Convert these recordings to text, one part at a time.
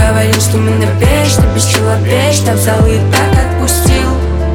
говорил, что мы навечно, бесчеловечно взял и так отпустил.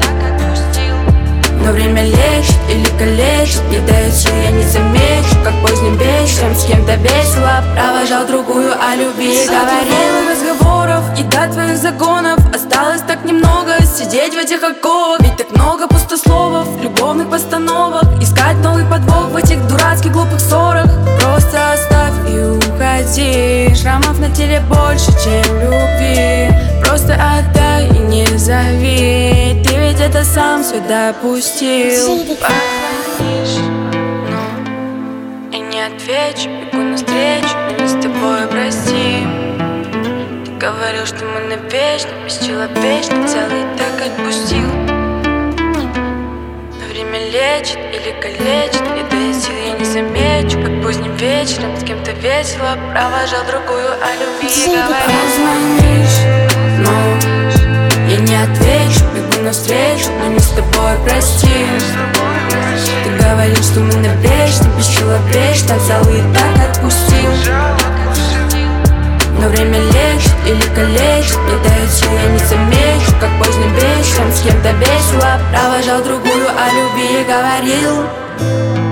Но время лечит или калечит, не дает сил, я не замечу, как поздним вечером с кем-то весело провожал другую о любви. Говорил разговоров и до твоих загонов осталось так немного сидеть в этих оковах. Ведь так много пустословов, любовных постановок, искать новый подвох в этих дурацких глупых ссорах. Просто оставь и уходи, шрамов на теле больше, чем любви. Просто отдай и не зови, ты ведь это сам все допустил. Позвонишь, но и не отвечу, бегу навстречу, но не с тобой, прости. Ты говорил, что мы навечно, бесчеловечно взял и так отпустил. Но время лечит или калечит, не дает сил, я не замечу, как поздним вечером с кем-то весело провожал другую о любви. Позвонишь, но я не отвечу, бегу навстречу, но не с тобой, прости. Ты говорил, что мы навечно, бесчеловечно взял и так отпустил. Но время лечит или калечит, не дает сил, я не замечу, как поздним вечером с кем-то весело провожал другую о любви. Говорил.